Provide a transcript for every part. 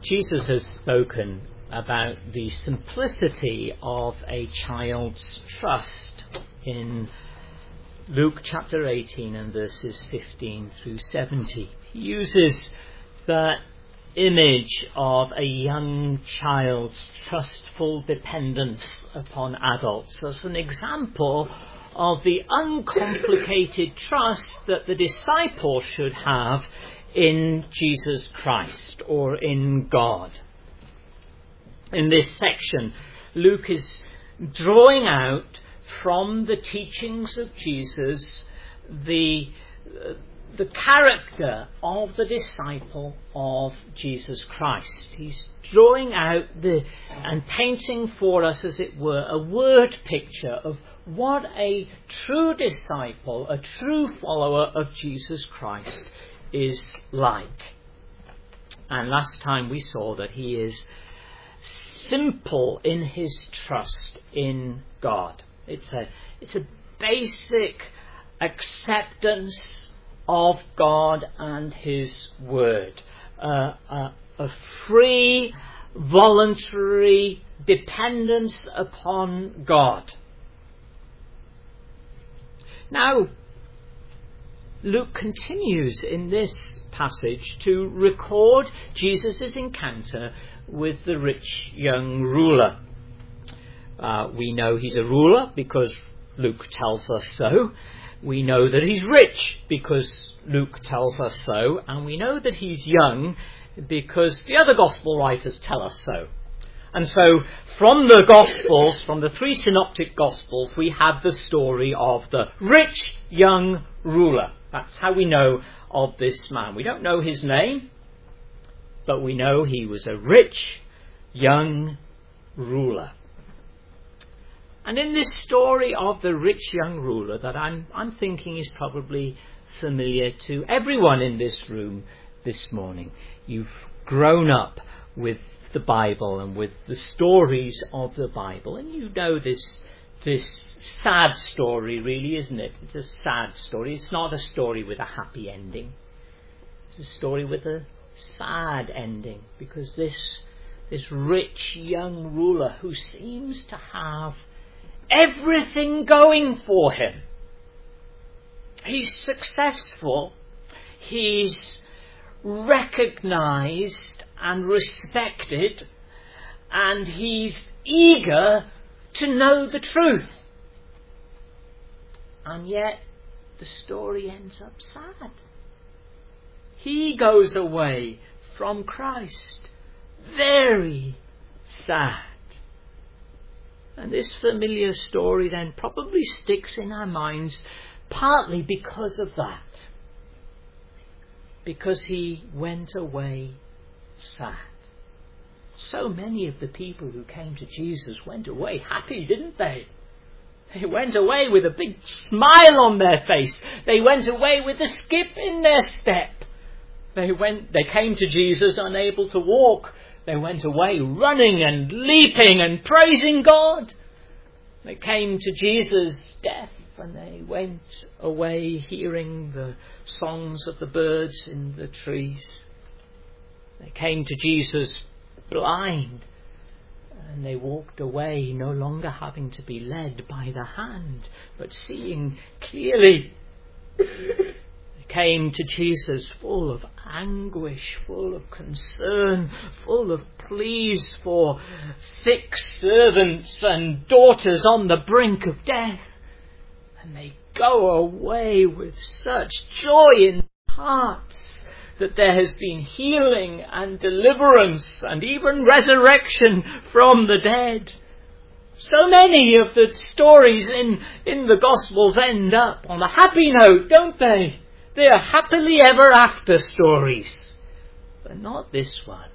Jesus has spoken about the simplicity of a child's trust in Luke chapter 18 and verses 15 through 70. He uses that image of a young child's trustful dependence upon adults as an example of the uncomplicated trust that the disciple should have in Jesus Christ or in God. In this section, Luke is drawing out from the teachings of Jesus the character of the disciple of Jesus Christ. He's drawing out and painting for us, as it were, a word picture of what a true disciple, a true follower of Jesus Christ is like. And last time we saw that he is simple in his trust in God. It's a basic acceptance of God and his word. A free, voluntary dependence upon God. Now, Luke continues in this passage to record Jesus' encounter with the rich young ruler. We know he's a ruler because Luke tells us so. We know that he's rich because Luke tells us so. And we know that he's young because the other gospel writers tell us so. And so from the Gospels, from the three synoptic Gospels, we have the story of the rich young ruler. That's how we know of this man. We don't know his name, but we know he was a rich young ruler. And in this story of the rich young ruler that I'm thinking is probably familiar to everyone in this room this morning. You've grown up with the Bible and with the stories of the Bible, and you know this sad story, really, isn't it? It's a sad story. It's not a story with a happy ending. It's a story with a sad ending, because this rich young ruler who seems to have everything going for him. He's successful. He's recognized and respected, and he's eager to know the truth. And yet the story ends up sad. He goes away from Christ very sad. And this familiar story then probably sticks in our minds partly because of that. Because he went away sad. So many of the people who came to Jesus went away happy, didn't they? They went away with a big smile on their face. They went away with a skip in their step. They came to Jesus unable to walk. They went away running and leaping and praising God. They came to Jesus deaf, and they went away hearing the songs of the birds in the trees. They came to Jesus blind, and they walked away no longer having to be led by the hand, but seeing clearly. They came to Jesus full of anguish, full of concern, full of pleas for sick servants and daughters on the brink of death. And they go away with such joy in their hearts that there has been healing and deliverance and even resurrection from the dead. So many of the stories in the Gospels end up on a happy note, don't they? They are happily ever after stories. But not this one.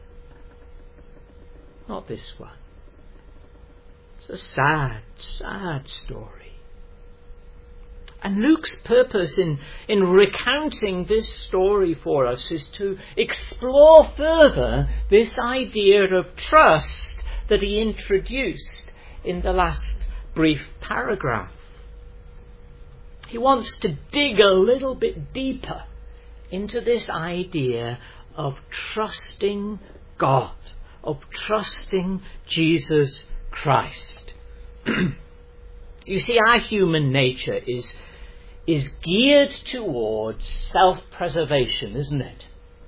Not this one. It's a sad, sad story. And Luke's purpose in recounting this story for us is to explore further this idea of trust that he introduced in the last brief paragraph. He wants to dig a little bit deeper into this idea of trusting God. of trusting Jesus Christ. You see, our human nature is geared towards self-preservation, isn't it?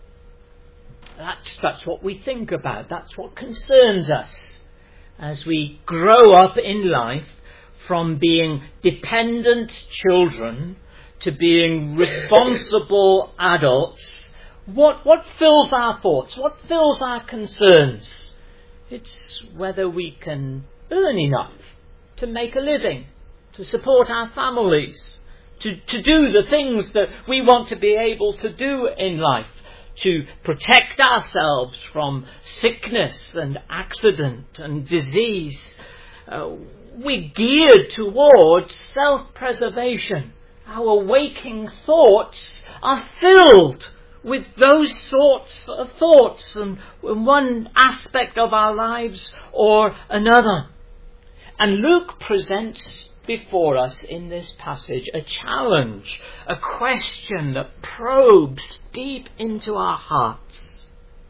That's what we think about. That's what concerns us as we grow up in life, from being dependent children to being responsible adults. What fills our thoughts? What fills our concerns? It's whether we can earn enough to make a living, to support our families, to do the things that we want to be able to do in life, to protect ourselves from sickness and accident and disease. We're geared towards self-preservation. Our waking thoughts are filled with those sorts of thoughts, and in one aspect of our lives or another. And Luke presents before us in this passage a challenge, a question that probes deep into our hearts.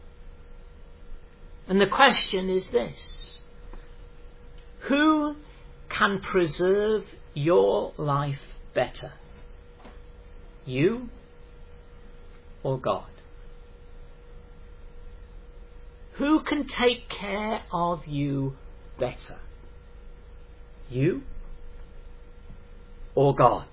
And the question is this: who can preserve your life better? You or God? Who can take care of you better? You or God?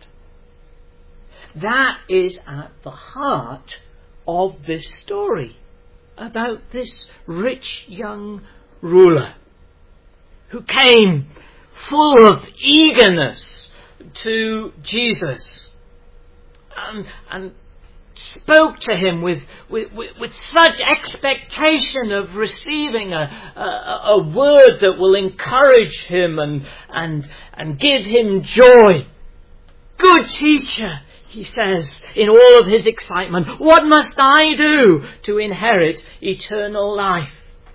That is at the heart of this story about this rich young ruler who came full of eagerness to Jesus and spoke to him with such expectation of receiving a word that will encourage him and give him joy. Good teacher, he says in all of his excitement, what must I do to inherit eternal life?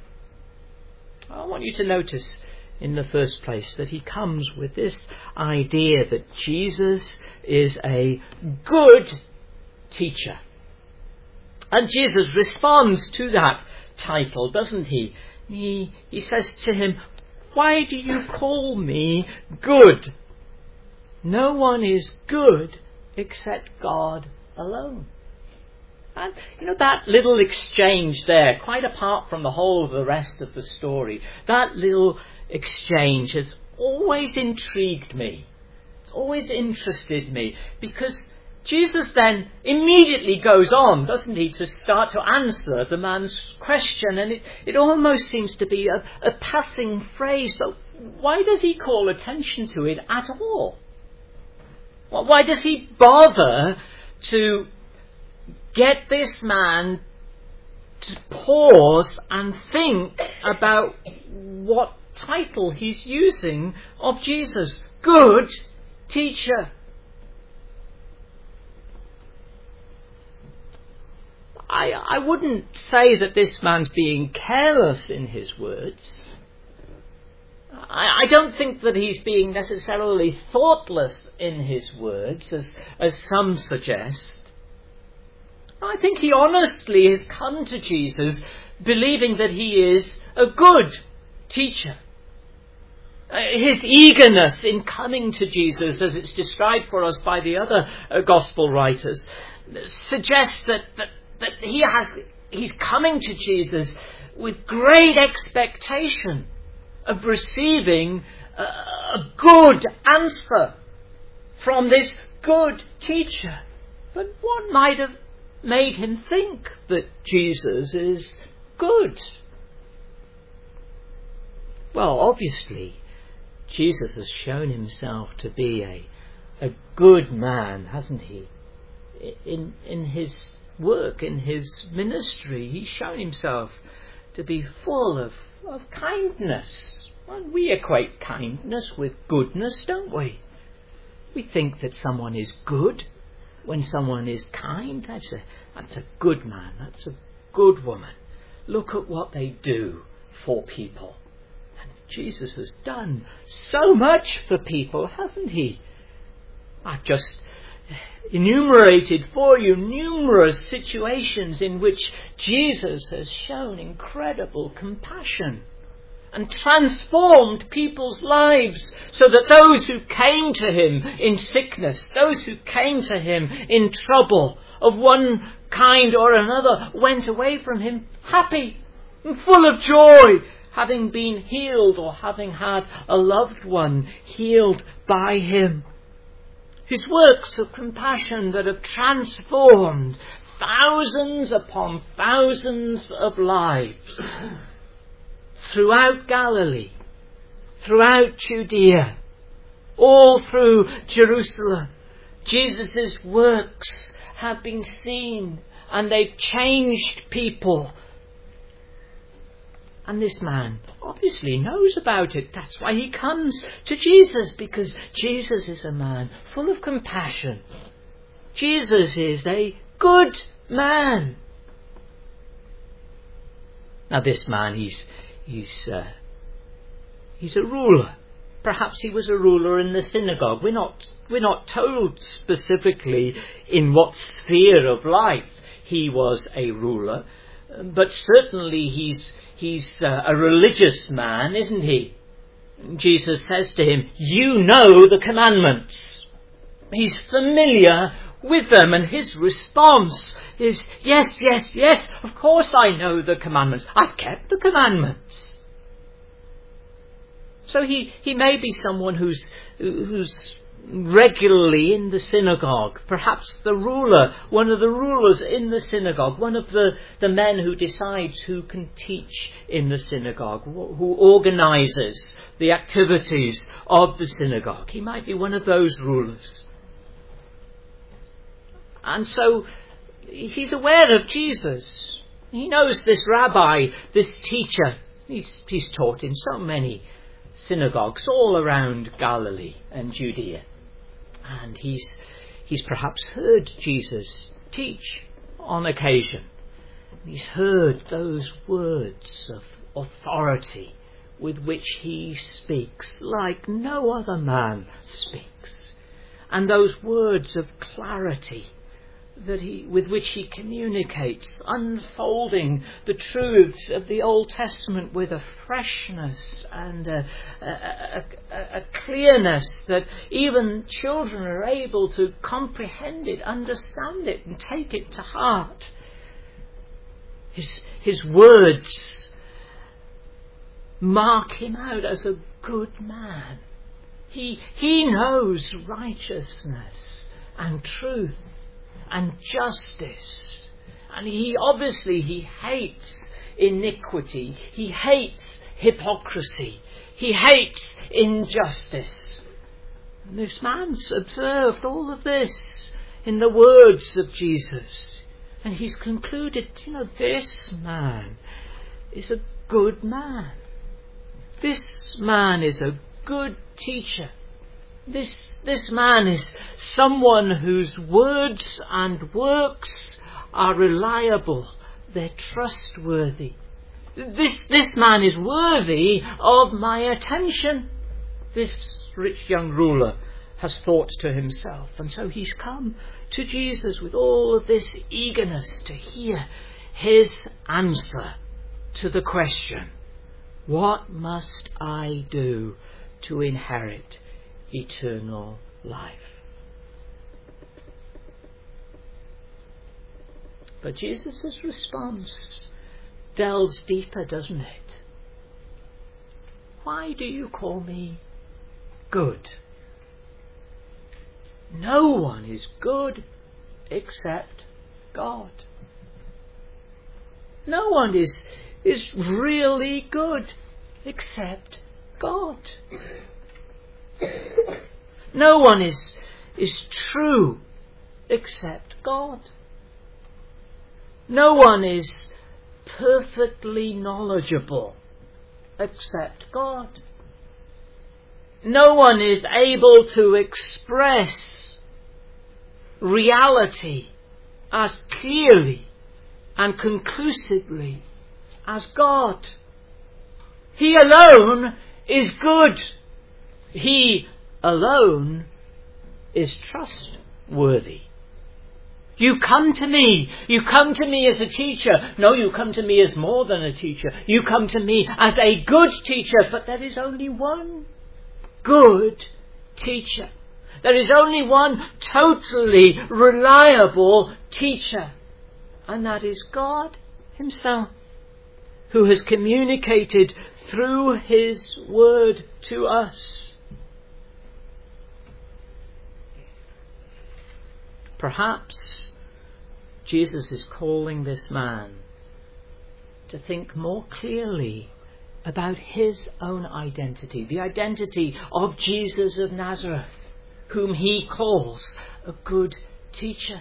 I want you to notice in the first place that he comes with this idea that Jesus is a good teacher. And Jesus responds to that title, doesn't he? He says to him, why do you call me good? No one is good except God alone. And that little exchange there, quite apart from the whole of the rest of the story, that little exchange has always intrigued me. It's always interested me, because Jesus then immediately goes on, doesn't he, to start to answer the man's question, and it almost seems to be a passing phrase, but why does he call attention to it at all? Why does he bother to get this man to pause and think about what title he's using of Jesus? Good teacher. I wouldn't say that this man's being careless in his words. I don't think that he's being necessarily thoughtless in his words, as some suggest. I think he honestly has come to Jesus believing that he is a good teacher. His eagerness in coming to Jesus, as it's described for us by the other gospel writers, suggests that he's coming to Jesus with great expectation of receiving a good answer from this good teacher. But what might have made him think that Jesus is good? Well, obviously, Jesus has shown himself to be a good man, hasn't he? In his work, in his ministry, he's shown himself to be full of kindness. Well, we equate kindness with goodness, don't we? We think that someone is good when someone is kind. That's a good man. That's a good woman. Look at what they do for people. And Jesus has done so much for people, hasn't he? I've just enumerated for you numerous situations in which Jesus has shown incredible compassion and transformed people's lives, so that those who came to him in sickness, those who came to him in trouble of one kind or another, went away from him happy and full of joy, having been healed or having had a loved one healed by him. His works of compassion that have transformed thousands upon thousands of lives throughout Galilee, throughout Judea, all through Jerusalem. Jesus' works have been seen and they've changed people. And this man obviously knows about it. That's why he comes to Jesus, because Jesus is a man full of compassion. Jesus is a good man. Now this man, he's a ruler. Perhaps he was a ruler in the synagogue. We're not told specifically in what sphere of life he was a ruler, but certainly he's a religious man, isn't he? Jesus says to him, "You know the commandments." He's familiar with them, and his response is, yes, yes, yes, of course I know the commandments. I've kept the commandments. So he may be someone who's regularly in the synagogue, perhaps the ruler, one of the rulers in the synagogue, one of the men who decides who can teach in the synagogue, who organises the activities of the synagogue. He might be one of those rulers. And so he's aware of Jesus. He knows this rabbi, this teacher. He's taught in so many synagogues all around Galilee and Judea. And he's perhaps heard Jesus teach on occasion. He's heard those words of authority with which he speaks like no other man speaks. And those words of clarity with which he communicates, unfolding the truths of the Old Testament with a freshness and a clearness that even children are able to comprehend it, understand it, and take it to heart. His words mark him out as a good man. He knows righteousness and truth and justice, and he hates iniquity, he hates hypocrisy, he hates injustice. And this man's observed all of this in the words of Jesus, and he's concluded, this man is a good man. This man is a good teacher. This man is someone whose words and works are reliable. They're trustworthy. This man is worthy of my attention. This rich young ruler has thought to himself. And so he's come to Jesus with all of this eagerness to hear his answer to the question, what must I do to inherit eternal life? But Jesus' response delves deeper, doesn't it? Why do you call me good? No one is good except God. No one is really good except God. No one is true except God. No one is perfectly knowledgeable except God. No one is able to express reality as clearly and conclusively as God. He alone is good. He alone is trustworthy. worthy. You come to me. You come to me as a teacher. No, you come to me as more than a teacher. You come to me as a good teacher. But there is only one good teacher. There is only one totally reliable teacher. And that is God himself, who has communicated through his word to us. Perhaps Jesus is calling this man to think more clearly about his own identity, the identity of Jesus of Nazareth, whom he calls a good teacher.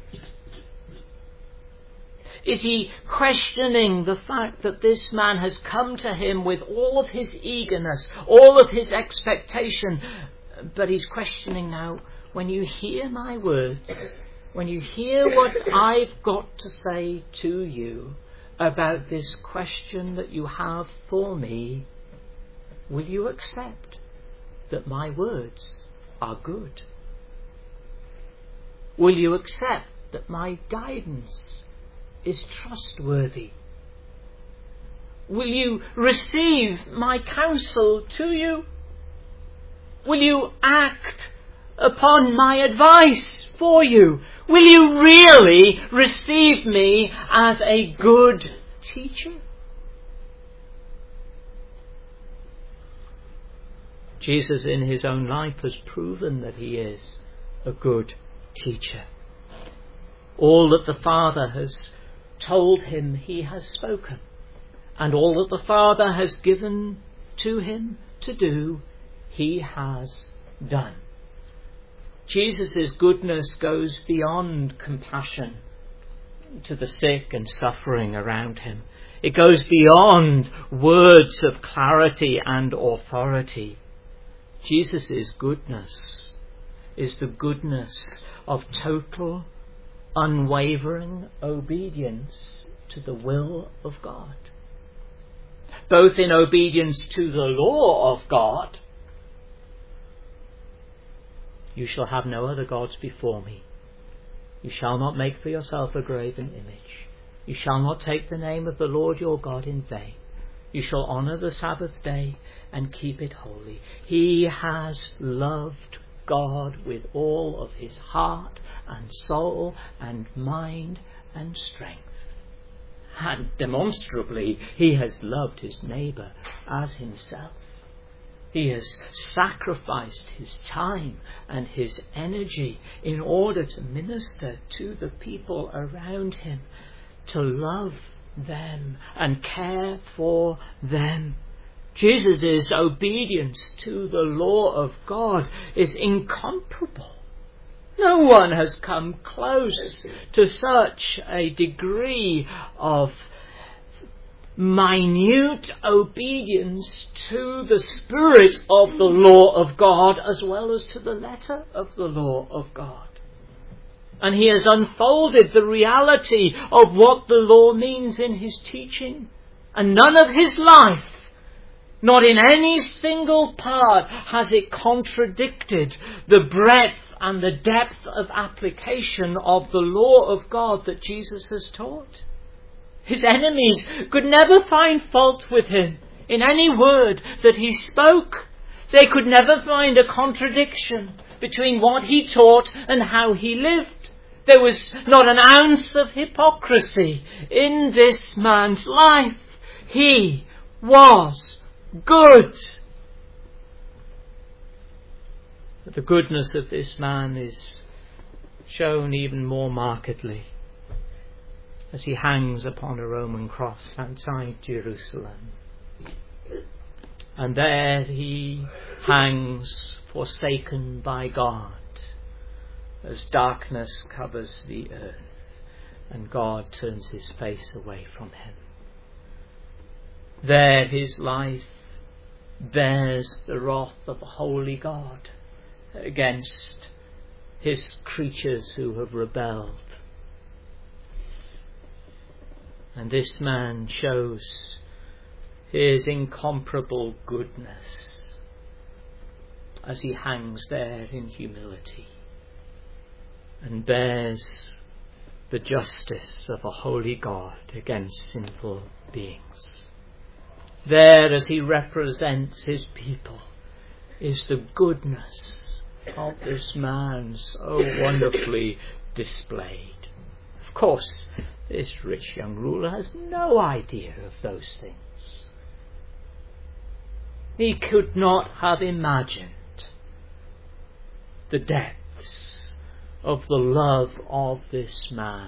Is he questioning the fact that this man has come to him with all of his eagerness, all of his expectation, but he's questioning now, when you hear my words, when you hear what I've got to say to you about this question that you have for me, will you accept that my words are good? Will you accept that my guidance is trustworthy? Will you receive my counsel to you? Will you act upon my advice for you? Will you really receive me as a good teacher? Jesus in his own life has proven that he is a good teacher. All that the Father has told him he has spoken, and all that the Father has given to him to do, he has done. Jesus' goodness goes beyond compassion to the sick and suffering around him. It goes beyond words of clarity and authority. Jesus' goodness is the goodness of total, unwavering obedience to the will of God. Both in obedience to the law of God, you shall have no other gods before me. You shall not make for yourself a graven image. You shall not take the name of the Lord your God in vain. You shall honour the Sabbath day and keep it holy. He has loved God with all of his heart and soul and mind and strength. And demonstrably, he has loved his neighbour as himself. He has sacrificed his time and his energy in order to minister to the people around him, to love them and care for them. Jesus' obedience to the law of God is incomparable. No one has come close to such a degree of minute obedience to the spirit of the law of God as well as to the letter of the law of God. And he has unfolded the reality of what the law means in his teaching. And none of his life, not in any single part, has it contradicted the breadth and the depth of application of the law of God that Jesus has taught. His enemies could never find fault with him in any word that he spoke. They could never find a contradiction between what he taught and how he lived. There was not an ounce of hypocrisy in this man's life. He was good. But the goodness of this man is shown even more markedly as he hangs upon a Roman cross outside Jerusalem. And there he hangs, forsaken by God, as darkness covers the earth and God turns his face away from him. There his life bears the wrath of a holy God against his creatures who have rebelled. And this man shows his incomparable goodness as he hangs there in humility. and bears the justice of a holy God against sinful beings. There, as he represents his people, is the goodness of this man so wonderfully displayed. Of course, this rich young ruler has no idea of those things. He could not have imagined the depths of the love of this man.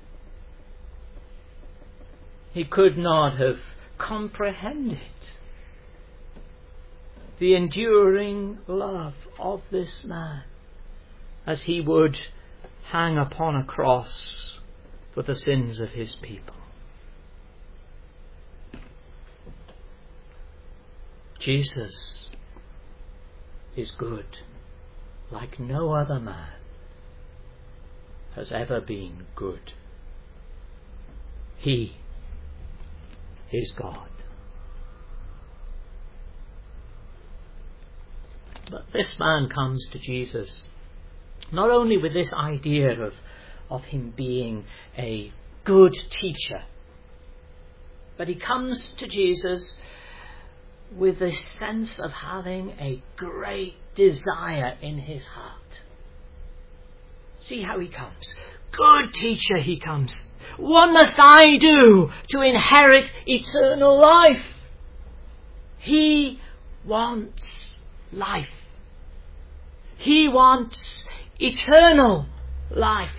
He could not have comprehended the enduring love of this man as he would hang upon a cross for the sins of his people. Jesus is good like no other man has ever been good. He is God. But this man comes to Jesus not only with this idea of him being a good teacher, but he comes to Jesus with this sense of having a great desire in his heart. See how he comes. Good teacher, he comes. What must I do to inherit eternal life? He wants life. He wants eternal life.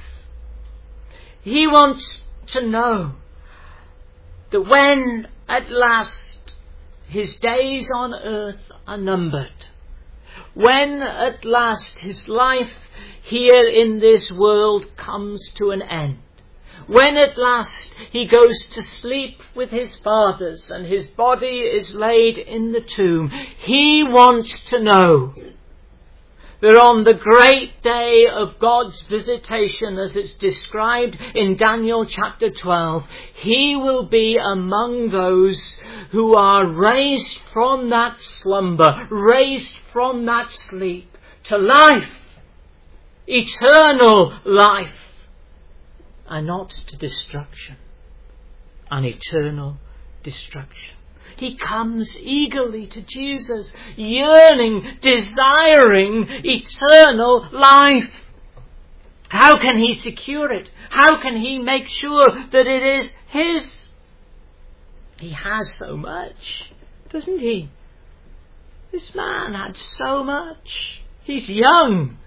He wants to know that when at last his days on earth are numbered, when at last his life here in this world comes to an end, when at last he goes to sleep with his fathers and his body is laid in the tomb, he wants to know that on the great day of God's visitation, as it's described in Daniel chapter 12, he will be among those who are raised from that slumber, raised from that sleep to life, eternal life, and not to destruction, an eternal destruction. He comes eagerly to Jesus, yearning, desiring eternal life. How can he secure it? How can he make sure that it is his? He has so much, doesn't he? This man had so much. He's young,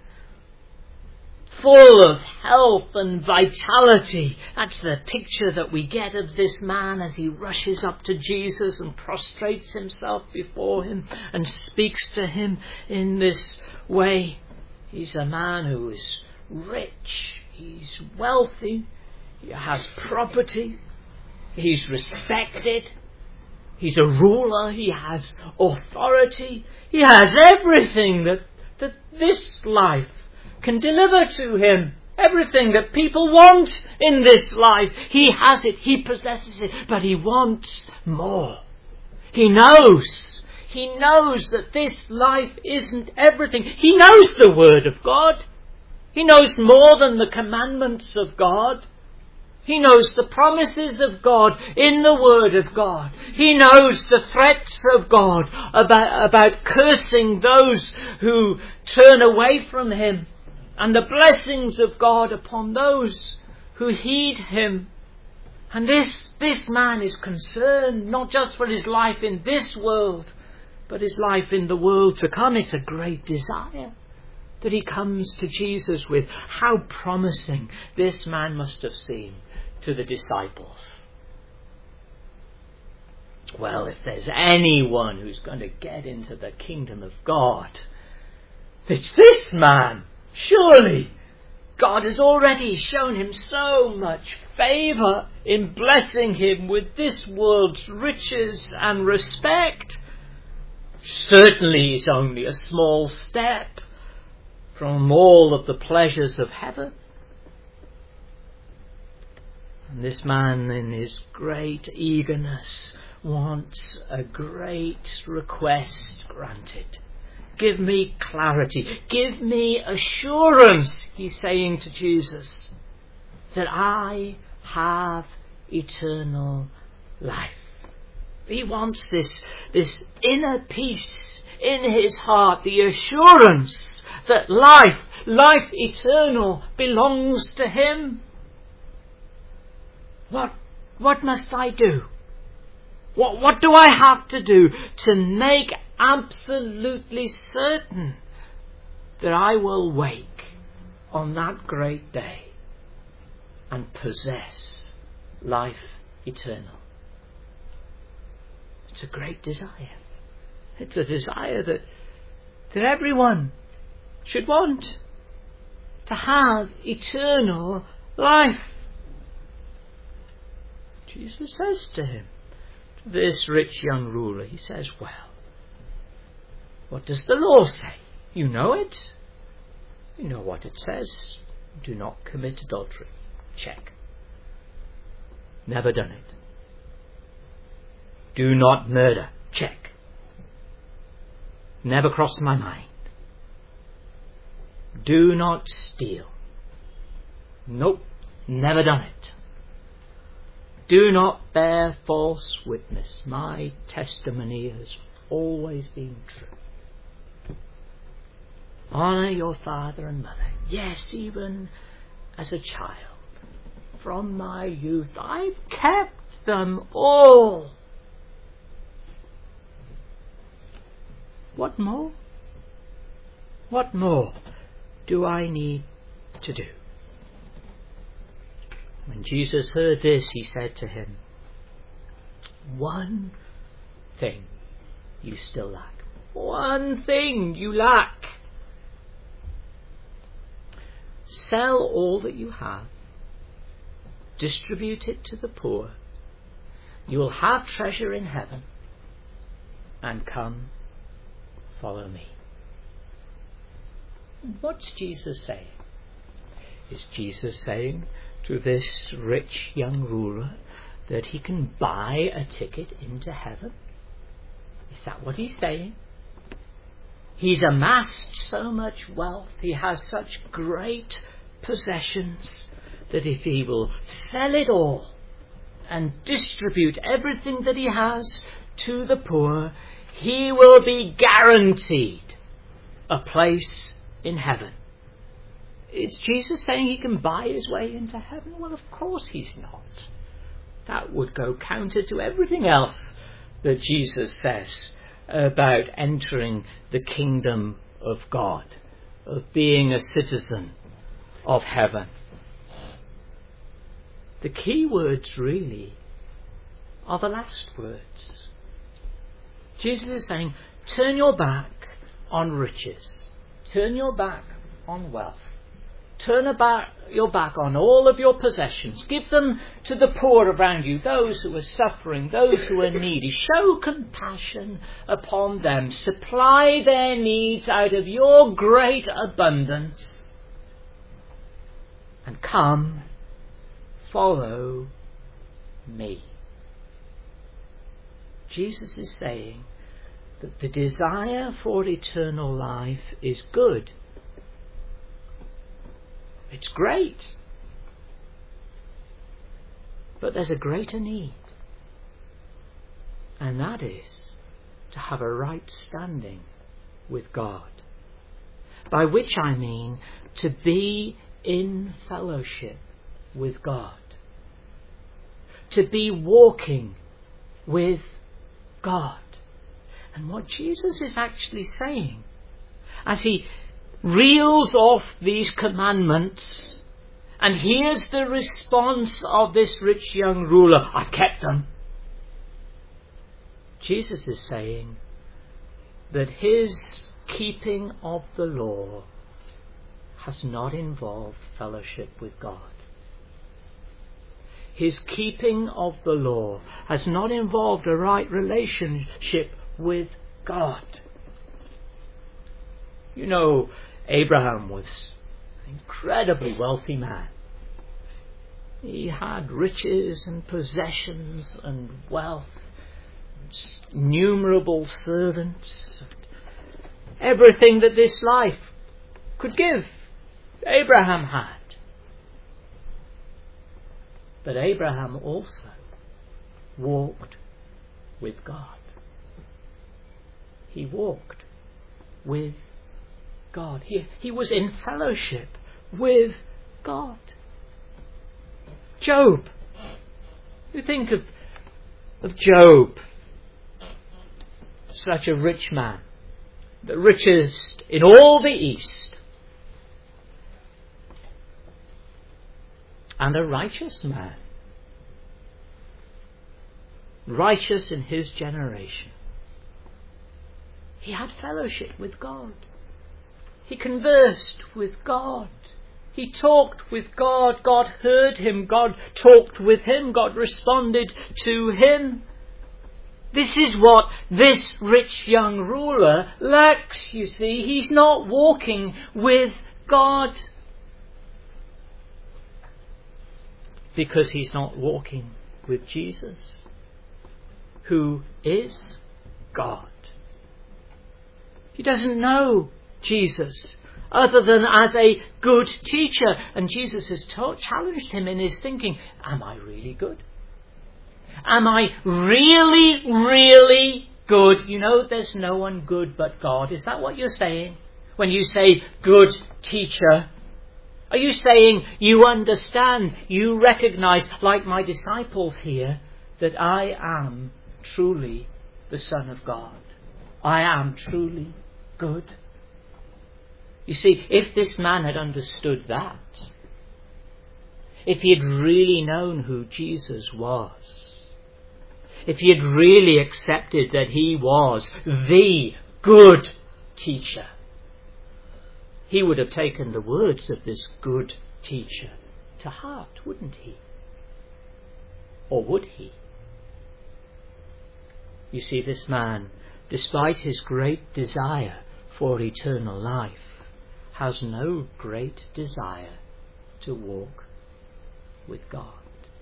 full of health and vitality. That's the picture that we get of this man as he rushes up to Jesus and prostrates himself before him and speaks to him in this way. He's a man who is rich, he's wealthy, he has property, he's respected, he's a ruler, he has authority, he has everything that this life can deliver to him. Everything that people want in this life. He has it, he possesses it, but he wants more. He knows that this life isn't everything. He knows the Word of God. He knows more than the commandments of God. He knows the promises of God in the Word of God. He knows the threats of God about cursing those who turn away from him, and the blessings of God upon those who heed him. And this man is concerned not just for his life in this world, but his life in the world to come. It's a great desire that he comes to Jesus with. How promising this man must have seemed to the disciples. Well, if there's anyone who's going to get into the kingdom of God, it's this man. Surely God has already shown him so much favour in blessing him with this world's riches and respect. Certainly he's only a small step from all of the pleasures of heaven. And this man, in his great eagerness, wants a great request granted. Give me clarity. Give me assurance, he's saying to Jesus, that I have eternal life. He wants this inner peace in his heart, the assurance that life eternal belongs to him. What must I do? What do I have to do to make absolutely certain that I will wake on that great day and possess life eternal? It's a great desire. It's a desire that everyone should want, to have eternal life. Jesus says to him, to this rich young ruler, he says, well, what does the law say? You know it. You know what it says. Do not commit adultery. Check. Never done it. Do not murder. Check. Never crossed my mind. Do not steal. Nope. Never done it. Do not bear false witness. My testimony has always been true. Honour your father and mother. Yes, even as a child. From my youth, I've kept them all. What more? What more do I need to do? When Jesus heard this, he said to him, one thing you still lack. One thing you lack. Sell all that you have. Distribute it to the poor. You will have treasure in heaven. And come, follow me. What's Jesus saying? Is Jesus saying to this rich young ruler that he can buy a ticket into heaven? Is that what he's saying? He's amassed so much wealth, he has such great possessions, that if he will sell it all and distribute everything that he has to the poor, he will be guaranteed a place in heaven. Is Jesus saying he can buy his way into heaven? Well, of course he's not. That would go counter to everything else that Jesus says about entering the kingdom of God, of being a citizen of heaven. The key words really are the last words. Jesus is saying, turn your back on riches. Turn your back on wealth. Turn your back on all of your possessions. Give them to the poor around you, those who are suffering, those who are needy. Show compassion upon them. Supply their needs out of your great abundance. And come, follow me. Jesus is saying that the desire for eternal life is good. It's great. But there's a greater need. And that is to have a right standing with God. By which I mean to be in fellowship with God. To be walking with God. And what Jesus is actually saying, as he reels off these commandments, and here's the response of this rich young ruler, I've kept them. Jesus is saying that his keeping of the law has not involved fellowship with God. His keeping of the law has not involved a right relationship with God. You know, Abraham was an incredibly wealthy man. He had riches and possessions and wealth, innumerable servants, everything that this life could give. Abraham had. But Abraham also walked with God. He walked with God. He was in fellowship with God. Job. You think of Job, such a rich man, the richest in all the East, and a righteous man, righteous in his generation. He had fellowship with God. He conversed with God. He talked with God. God heard him. God talked with him. God responded to him. This is what this rich young ruler lacks, you see. He's not walking with God. Because he's not walking with Jesus, who is God. He doesn't know Jesus other than as a good teacher. And Jesus has challenged him in his thinking. Am I really good? Am I really, really good? You know, there's no one good but God. Is that what you're saying? When you say good teacher, are you saying you understand, you recognize, like my disciples here, that I am truly the Son of God? I am truly good. You see, if this man had understood that, if he had really known who Jesus was, if he had really accepted that he was the good teacher, he would have taken the words of this good teacher to heart, wouldn't he? Or would he? You see, this man, despite his great desire for eternal life, has no great desire to walk with God.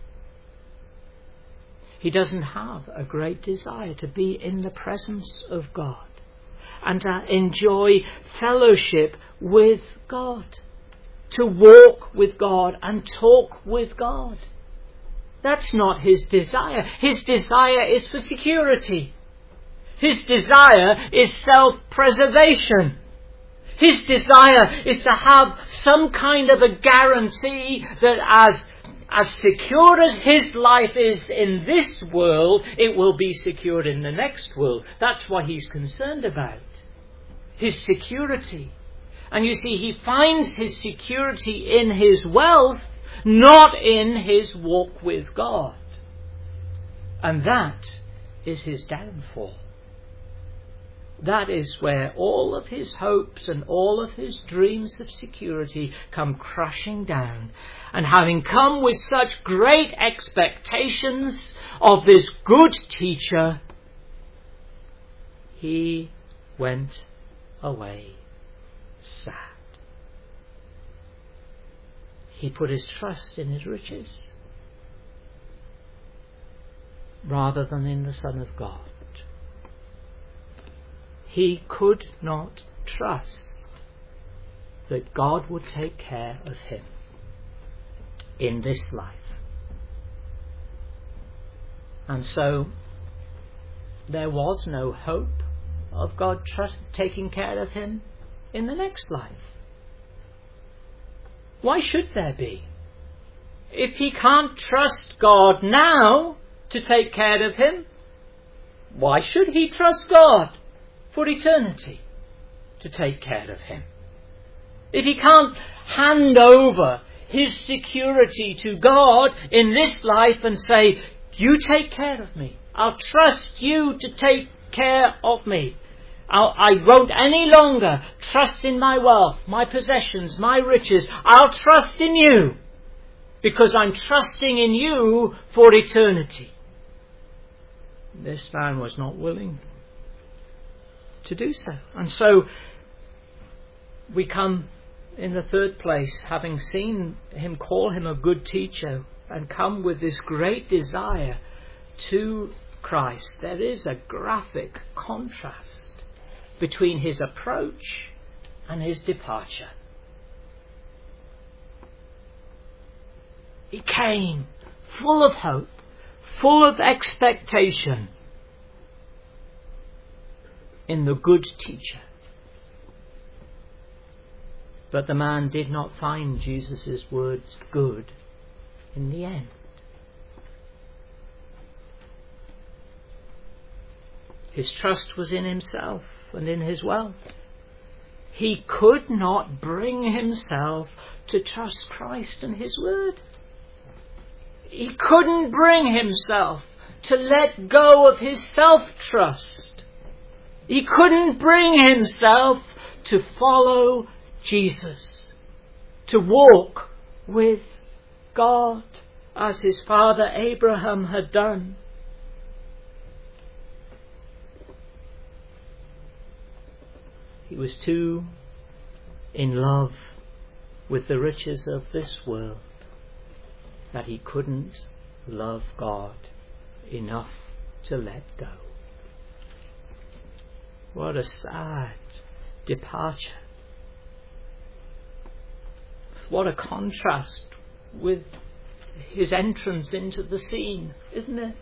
He doesn't have a great desire to be in the presence of God and to enjoy fellowship with God, to walk with God and talk with God. That's not his desire. His desire is for security. His desire is self-preservation. His desire is to have some kind of a guarantee that as secure as his life is in this world, it will be secured in the next world. That's what he's concerned about. His security. And you see, he finds his security in his wealth, not in his walk with God. And that is his downfall. That is where all of his hopes and all of his dreams of security come crashing down. And having come with such great expectations of this good teacher, he went away sad. He put his trust in his riches rather than in the Son of God. He could not trust that God would take care of him in this life. And so there was no hope of God taking care of him in the next life. Why should there be? If he can't trust God now to take care of him, why should he trust God for eternity to take care of him? If he can't hand over his security to God in this life and say, you take care of me, I'll trust you to take care of me, I won't any longer trust in my wealth, my possessions, my riches, I'll trust in you because I'm trusting in you for eternity. This man was not willing to do so. And so we come in the third place, having seen him call him a good teacher and come with this great desire to Christ. There is a graphic contrast between his approach and his departure. He came full of hope, full of expectation in the good teacher. But the man did not find Jesus' words good in the end. His trust was in himself and in his wealth. He could not bring himself to trust Christ and his word. He couldn't bring himself to let go of his self-trust. He couldn't bring himself to follow Jesus, to walk with God as his father Abraham had done. He was too in love with the riches of this world that he couldn't love God enough to let go. What a sad departure. What a contrast with his entrance into the scene, isn't it?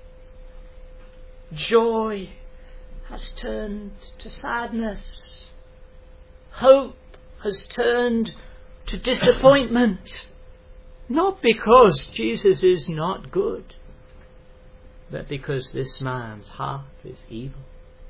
Joy has turned to sadness. Hope has turned to disappointment. Not because Jesus is not good, but because this man's heart is evil.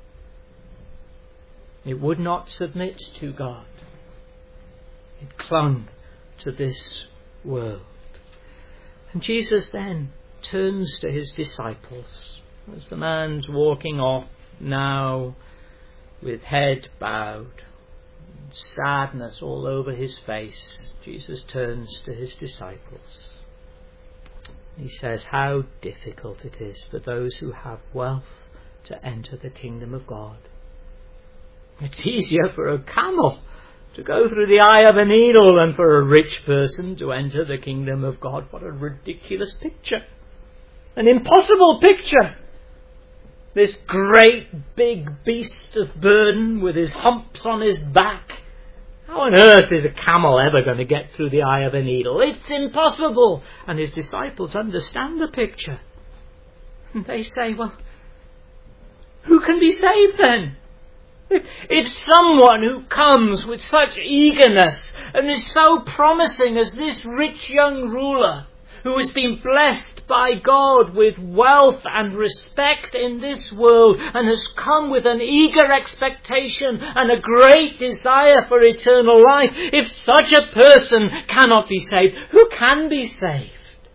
It would not submit to God. It clung to this world. And Jesus then turns to his disciples as the man's walking off now with head bowed, sadness all over his face. Jesus turns to his disciples. He says, how difficult it is for those who have wealth to enter the kingdom of God. It's easier for a camel to go through the eye of a needle than for a rich person to enter the kingdom of God. What a ridiculous picture. An impossible picture. This great big beast of burden with his humps on his back. How on earth is a camel ever going to get through the eye of a needle? It's impossible. And his disciples understand the picture. And they say, well, who can be saved then? If someone who comes with such eagerness and is so promising as this rich young ruler, who has been blessed by God with wealth and respect in this world and has come with an eager expectation and a great desire for eternal life, if such a person cannot be saved, who can be saved?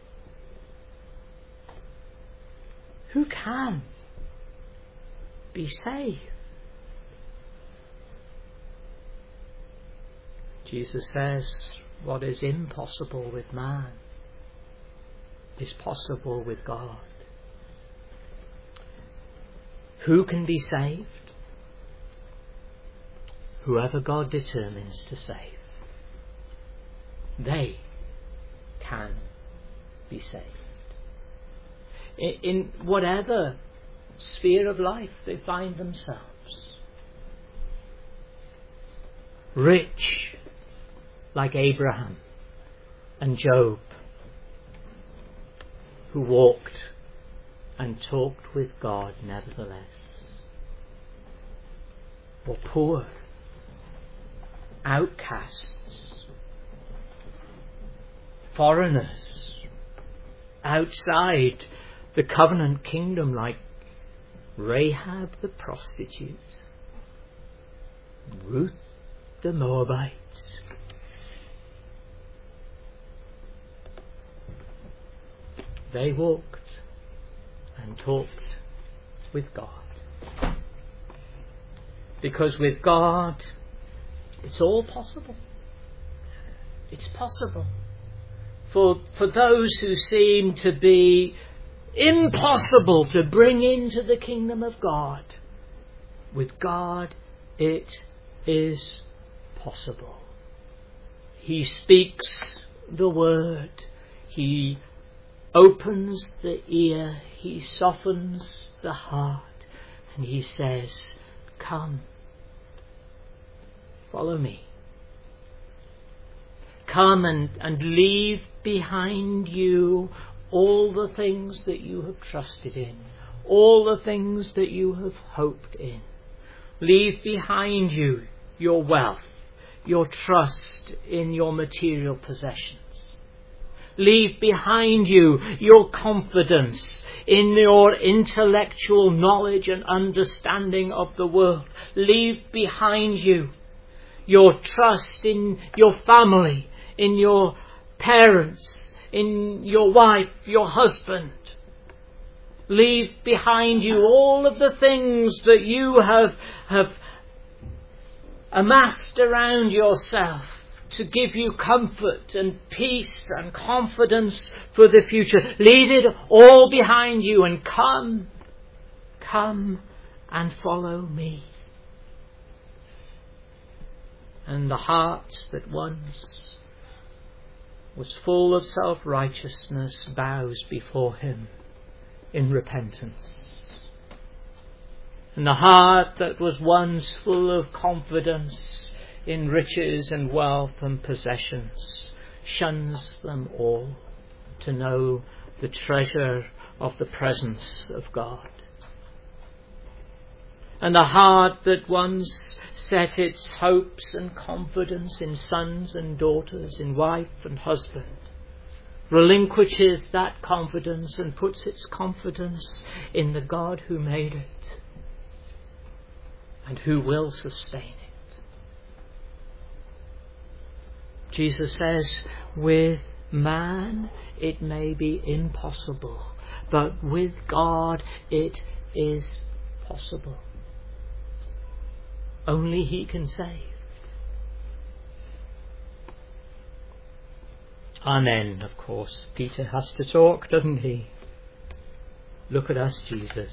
Who can be saved? Jesus says, what is impossible with man is possible with God. Who can be saved? Whoever God determines to save. They can be saved. In whatever sphere of life they find themselves. Rich, like Abraham and Job, who walked and talked with God nevertheless. Or poor, outcasts, foreigners, outside the covenant kingdom, like Rahab the prostitute, Ruth the Moabite. They walked and talked with God. Because with God, it's all possible. It's possible. For those who seem to be impossible to bring into the kingdom of God, with God it is possible. He speaks the word. He opens the ear. He softens the heart. And he says, come follow me. Come and leave behind you all the things that you have trusted in, all the things that you have hoped in. Leave behind you your wealth, your trust in your material possessions. Leave behind you your confidence in your intellectual knowledge and understanding of the world. Leave behind you your trust in your family, in your parents, in your wife, your husband. Leave behind you all of the things that you have amassed around yourself to give you comfort and peace and confidence for the future. Leave it all behind you and come and follow me. And the heart that once was full of self-righteousness bows before him in repentance. And the heart that was once full of confidence in riches and wealth and possessions shuns them all to know the treasure of the presence of God. And the heart that once set its hopes and confidence in sons and daughters, in wife and husband, relinquishes that confidence and puts its confidence in the God who made it and who will sustain it. Jesus says, with man it may be impossible, but with God it is possible. Only He can save. And then, of course, Peter has to talk, doesn't he? Look at us, Jesus.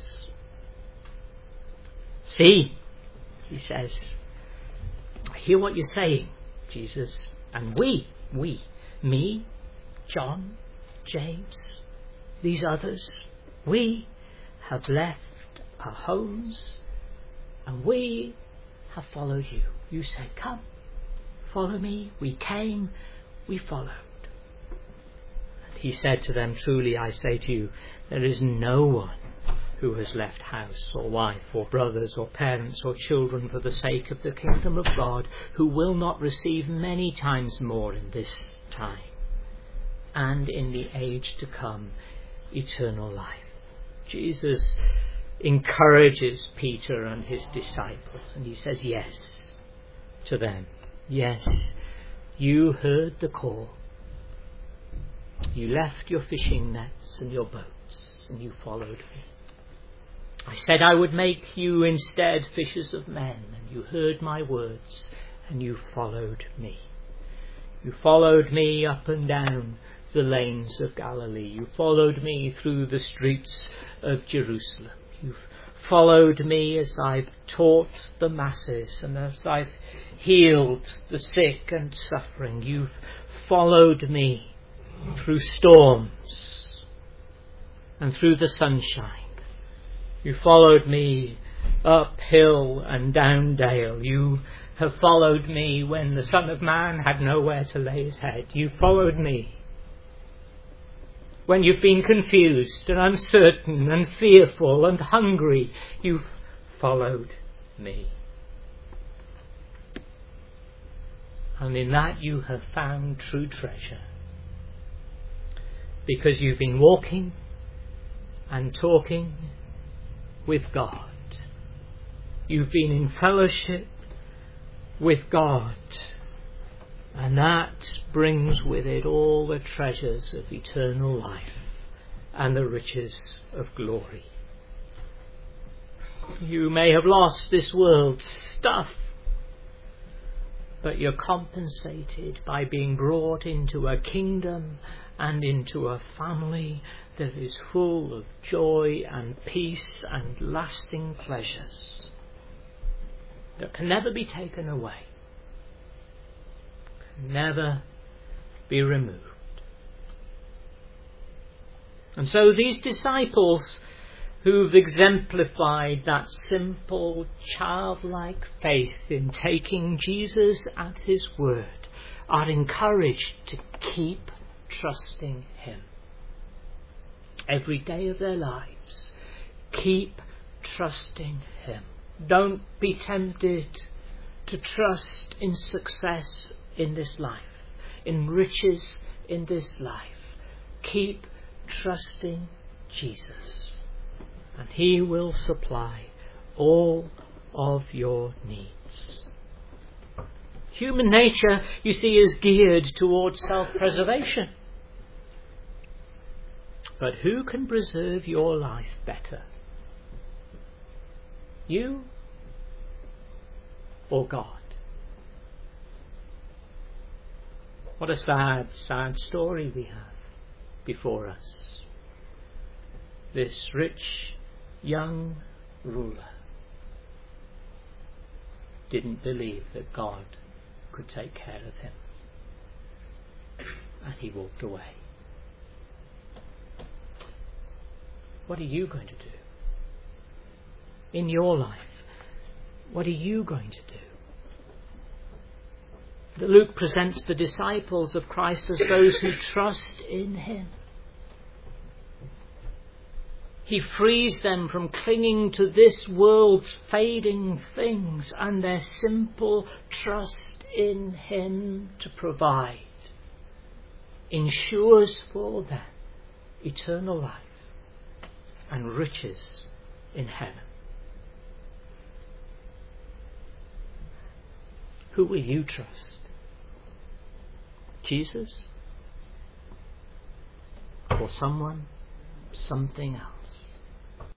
See, he says, I hear what you're saying, Jesus. And we, me, John, James, these others, we have left our homes and we have followed you. You said, come, follow me. We came, we followed. And he said to them, truly I say to you, there is no one who has left house or wife or brothers or parents or children for the sake of the kingdom of God who will not receive many times more in this time and in the age to come eternal life. Jesus encourages Peter and his disciples and he says yes to them. Yes, you heard the call. You left your fishing nets and your boats and you followed me. I said I would make you instead fishers of men, and you heard my words and you followed me. You followed me up and down the lanes of Galilee. You followed me through the streets of Jerusalem. You've followed me as I've taught the masses and as I've healed the sick and suffering. You've followed me through storms and through the sunshine. You followed me up hill and down dale. You have followed me when the Son of Man had nowhere to lay his head. You followed me when you've been confused and uncertain and fearful and hungry. You've followed me. And in that you have found true treasure. Because you've been walking and talking with God. You've been in fellowship with God. And that brings with it all the treasures of eternal life and the riches of glory. You may have lost this world's stuff, but you're compensated by being brought into a kingdom and into a family that is full of joy and peace and lasting pleasures that can never be taken away, can never be removed. And so these disciples who've exemplified that simple, childlike faith in taking Jesus at his word, are encouraged to keep trusting him. Every day of their lives, keep trusting him. Don't be tempted to trust in success in this life, in riches in this life. Keep trusting Jesus, and he will supply all of your needs. Human nature, you see, is geared towards self-preservation. But who can preserve your life better? You or God? What a sad, sad story we have before us. This rich young ruler didn't believe that God could take care of him, and he walked away. What are you going to do in your life? What are you going to do? Luke presents the disciples of Christ as those who trust in him. He frees them from clinging to this world's fading things and their simple trust in him to provide ensures for them eternal life and riches in heaven. Who will you trust? Jesus? Or someone, something else?